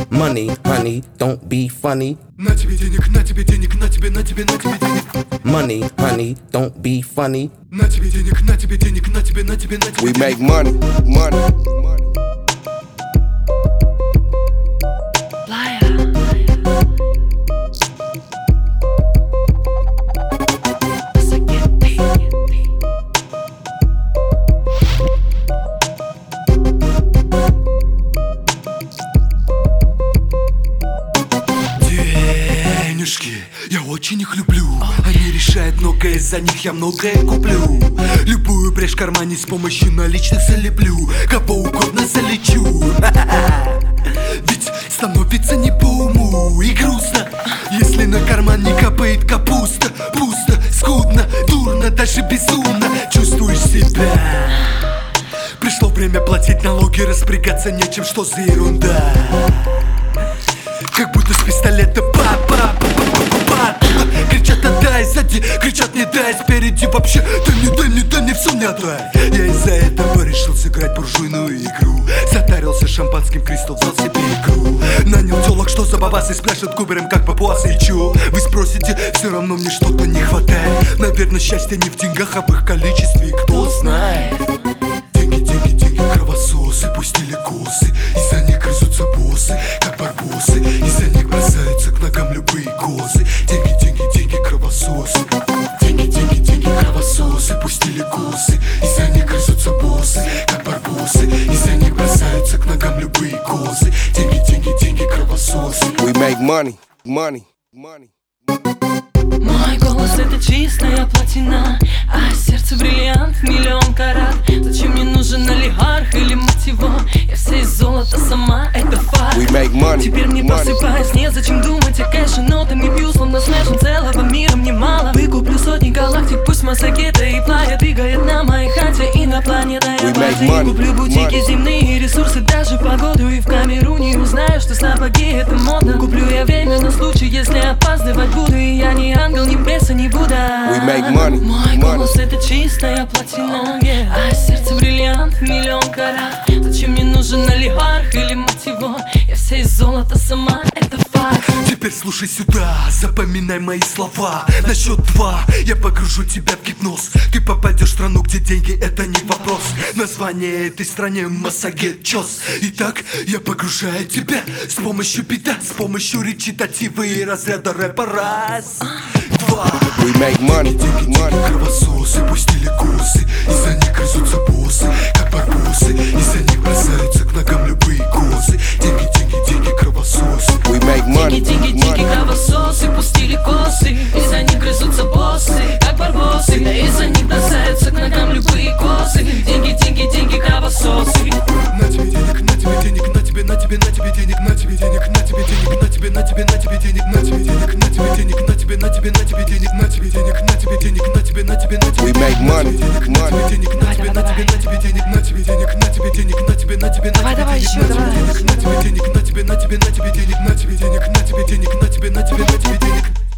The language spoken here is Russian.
Money, honey, don't be funny. На тебе денег, на тебе денег, на тебе, на тебе, на тебе денег. Money, honey, don't be funny. На тебе денег, на тебе денег, на тебе, на тебе, на тебе. We make money, money. Денежки, я очень их люблю. Они решают многое, за них я многое куплю. Любую брешь в кармане с помощью наличных залеплю. Кого угодно залечу. Ведь становится не по уму и грустно, если на карман не капает капуста. Пусто, скудно, дурно, даже безумно чувствуешь себя. Пришло время платить налоги, распрягаться нечем, что за ерунда. Как будто с пистолета па-па-па-па-па-па. Кричат отдай, сзади кричат не дай, спереди вообще дай мне все не отдай. Я из-за этого решил сыграть буржуйную игру. Затарился шампанским, Кристал взял себе игру. Нанял телок, что за бабасы спляшет кубером, как папуасы. И чё? Вы спросите, все равно мне что-то не хватает. Наверное, счастье не в деньгах, а в их количестве, кто знает. Деньги, деньги, деньги, кровососы пустили косы, из-за них грызутся боссы, как барбосы. Из-за них бросаются к ногам любые козы. Деньги, деньги, деньги, кровососы. Деньги, деньги, деньги, кровососы пустили косы, из-за них грызутся боссы, как барбосы. Из-за них бросаются к ногам любые козы. Деньги, деньги, деньги, кровососы. We make money, money, money. Мой голос это чистая платина, а сердце бриллиант, миллион карат. Зачем мне нужен олигарх или мать его? Я вся из золота сама, это факт. We make money, Теперь мне просыпаюсь, незачем думать о кэше. Нотами пью, словно смешен, целого мира мне мало. Выкуплю сотни галактик, пусть массакета и плая двигает на моей хате инопланетная база. И куплю бутики, земные ресурсы, даже погоду. И в Камеруне узнаю, что сапоги это модно. Куплю я время на случай, если опаздывать буду. И я не ангел, ни пресса, ни Будда. We make money, мой money. голос это чистая платина, а сердце бриллиант, миллион карат. Зачем мне нужен олигарх или мать его? Я вся из золота сама, это факт. Теперь слушай сюда, запоминай мои слова. На счет 2 я погружу тебя в гипноз. Ты попадешь в страну, где деньги это не вопрос. Название этой стране Массагет Чос. Итак, я погружаю тебя с помощью бита, с помощью речитатива и разряда рэпа. Раз, два. We make money, Деньги, money. деньги, кровососы пустили косы, из-за них грызутся боссы, как барбосы. Из-за них бросаются к ногам любые козы. Деньги, деньги, деньги, кровососы. We make money, Деньги, деньги, money. кровососы пустили косы, из-за них грызутся боссы, как барбосы. Из-за них бросаются к ногам любые козы. Деньги, деньги, деньги, кровососы. На тебе денег, на тебе денег, на тебе, на тебе, на тебе денег, на тебе денег, на тебе денег, на тебе, на тебе, на тебе денег, на тебе денег, на тебе денег, на тебе, на тебе, на тебе денег, на тебе денег, на тебе денег, на тебе, на тебе, на тебе. We make money, На тебе money. денег, на тебе, на тебе, на тебе денег, на тебе денег, на тебе денег, на тебе, на тебе, на тебе. Давай, еще, давай. На тебе денег, на тебе, на тебе, на тебе денег, на тебе денег, на тебе денег, на тебе, на тебе, на тебе денег.